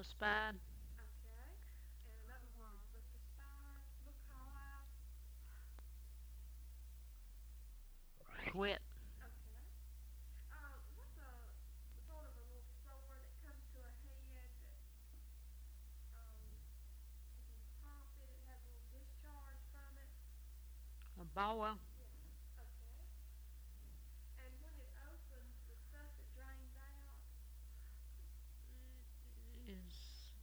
Suspide. Okay. And another word for suspide. Look how I. Sweat. Okay. What's a sort of a little sore that comes to a head that if you pop it, it has a little discharge from it? A boa Yeah. Okay. And when it opens, the stuff that drains out, is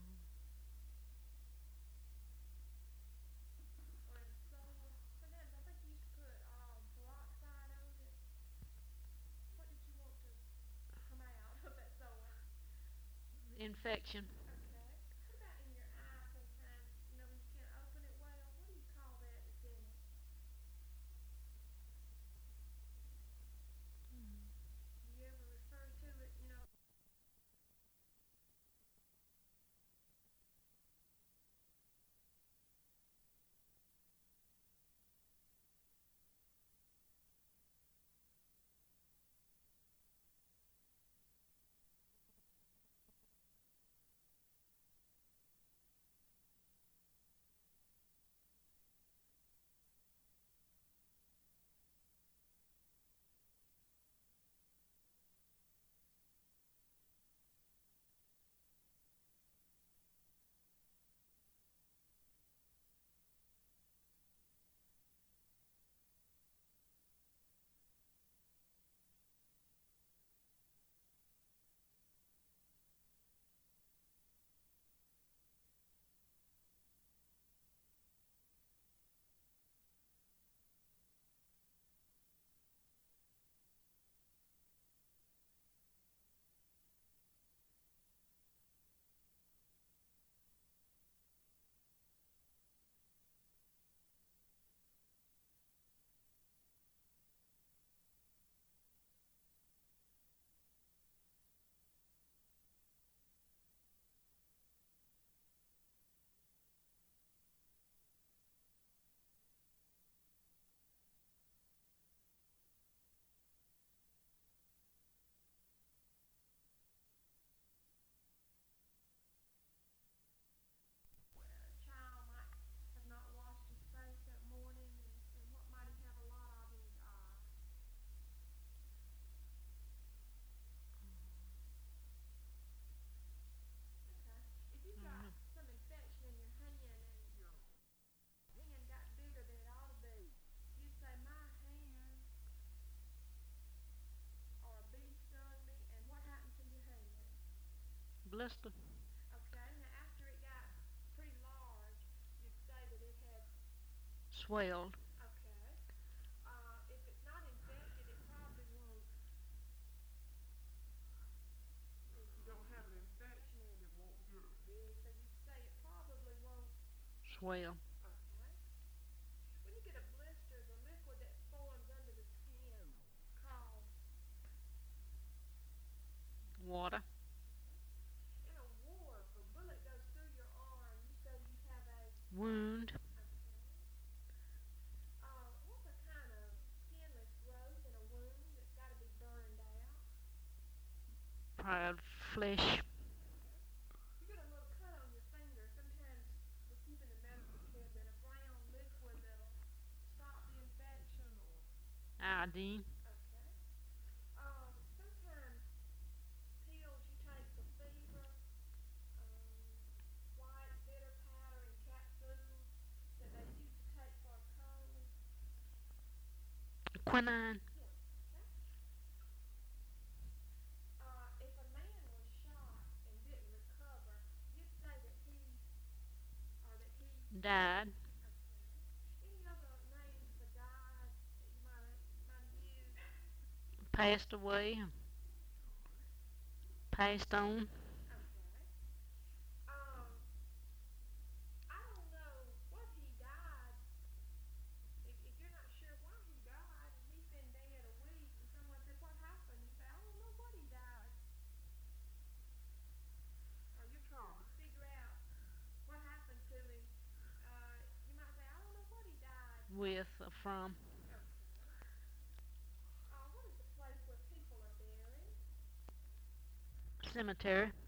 or it's sore. Sometimes I think you used to put peroxide on it. What did you want to come out of that sore? infection. Okay. What about in your eye sometimes? You know, when you can't open it well, what do you call that that's in it? Do you ever refer to it, you know? A child might have not washed his face that morning, and what might he have a lot of in his eye? Okay. If you've got some infection in your hand and your hand got bigger than it ought to be, you'd say, my hand, or a bee stung me, and what happened to your hand? Blister. Okay, now after it got pretty large, you'd say that it had, Swelled. okay, if it's not infected, it probably won't. If you don't have an infection and it won't get big, so you'd say it probably won't. Swell. Okay. When you get a blister, the liquid that forms under the skin is called. Water. Okay. In a war, if a bullet goes through your arm, you say you have a. Wound. Okay. What's a kind of skinless growth in a wound that's got to be burned out? Proud flesh. Okay. You get a little cut on your finger. Sometimes we keep in the medical cabinet a brown liquid that'll stop the infection or. Iodine. Okay. Sometimes pills you take for fever, white bitter powder in capsules that they used to take for a cold. Quinine. Yeah. Okay. If a man was shot and didn't recover, you'd say that he or that he. Died. Okay. Any other names for died that you might have used? Passed away. Passed on. Okay. Um, I don't know what he died. If you're not sure why he died and he's been dead a week and someone said, what happened? You say, I don't know what he died. Or you're trying to figure out what happened to him. You might say, I don't know what he died. With. From. Okay. What is the place where people are buried? Cemetery.